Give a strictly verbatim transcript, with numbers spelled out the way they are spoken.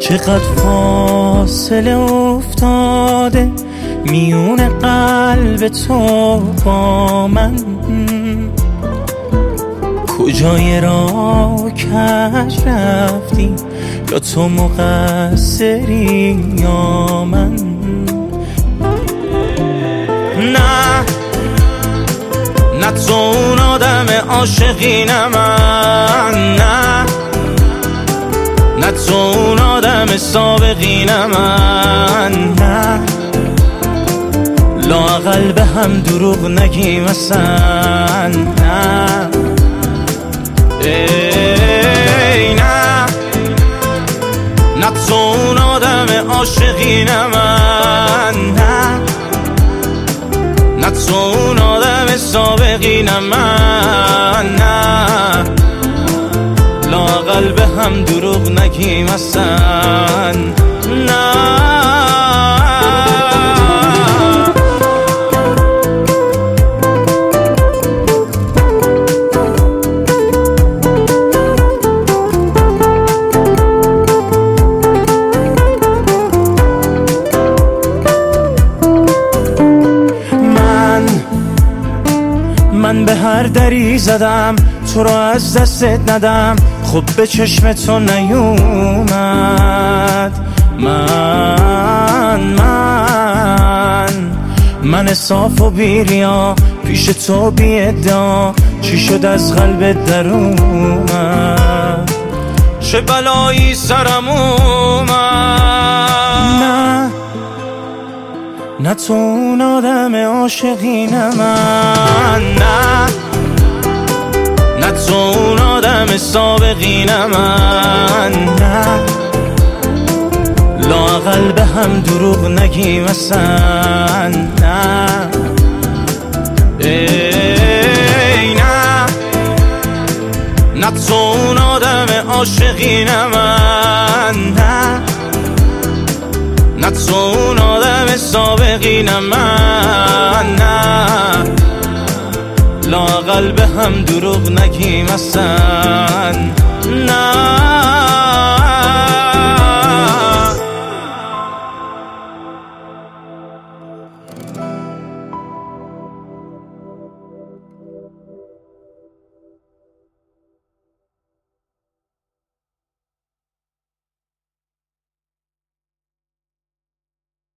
چقدر فاصله افتاده میون قلب تو با من، کجای راه کج رفتی، یا تو مقصری یا من؟ نه نه تو اون آدم عاشقی نه من، نه نه تو اون آدم سابقی نه من، نه لااقل به هم دروغ نگیم اصلا، نه ای نه نه تو اون آدم عاشقی نه من، نه نه تو اون آدم سابقی نه من، نه لااقل به هم دروغ نگیم اصلا، نه من به هر دری زدم تو رو از دستت ندم، خب به چشم تو نیومد. من من من صاف و بیریا پیش تو بی ادعا، چی شد از قلبت در اومد؟ چه بلایی سرم اومد؟ نه نه تو اون آدم عاشقی نه من، نه نه تو اون آدم سابقی نه من، نه لااقل به هم دروغ نگیم اصلا، نه ای نه نه تو اون آدم عاشقی نه من، نه نه تو اون آدم سابقی نه من، نه لااقل به هم دروغ نگیم اصلا، نه